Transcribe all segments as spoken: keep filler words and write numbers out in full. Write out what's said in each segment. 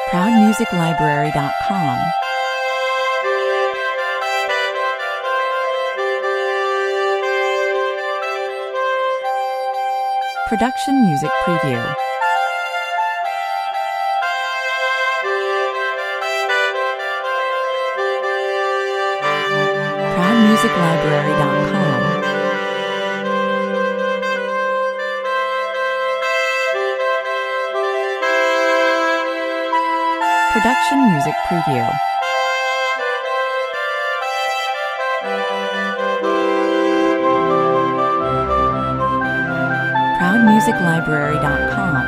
proud music library dot com. Production Music Preview. proud music library dot com. Production Music Preview. proud music library dot com.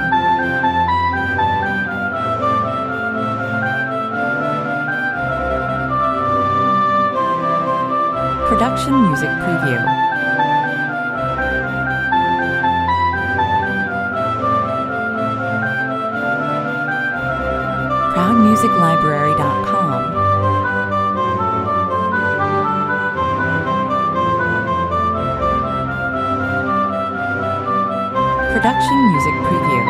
Production Music Preview. proud music library dot com. Production Music Preview.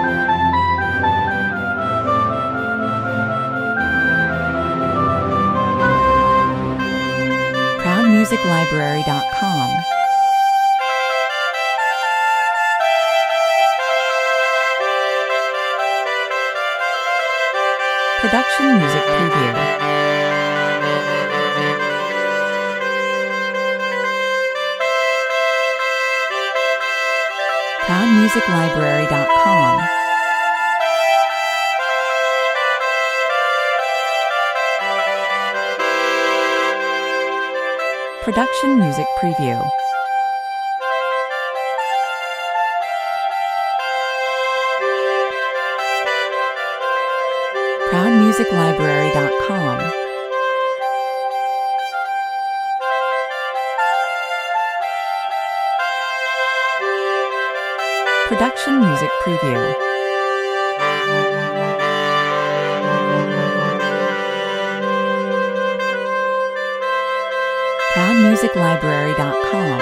proud music library dot com. Production Music Preview. proud music library dot com. Production Music Preview. proud music library dot com. Production Music Preview. proud music library dot com.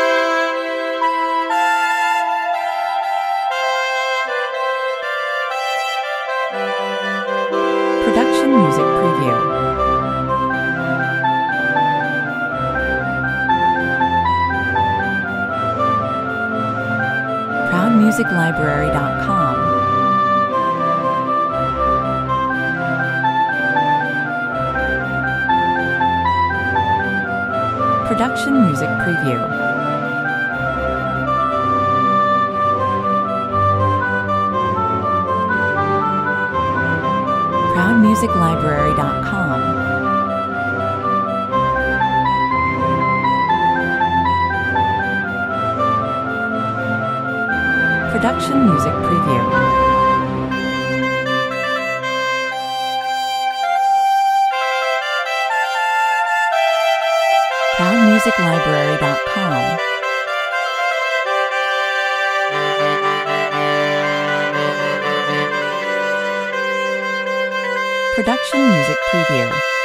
Production Music Preview. proud music library dot com. Production Music Preview. proud music library dot com. Production Music Preview. proud music library dot com. Production Music Preview.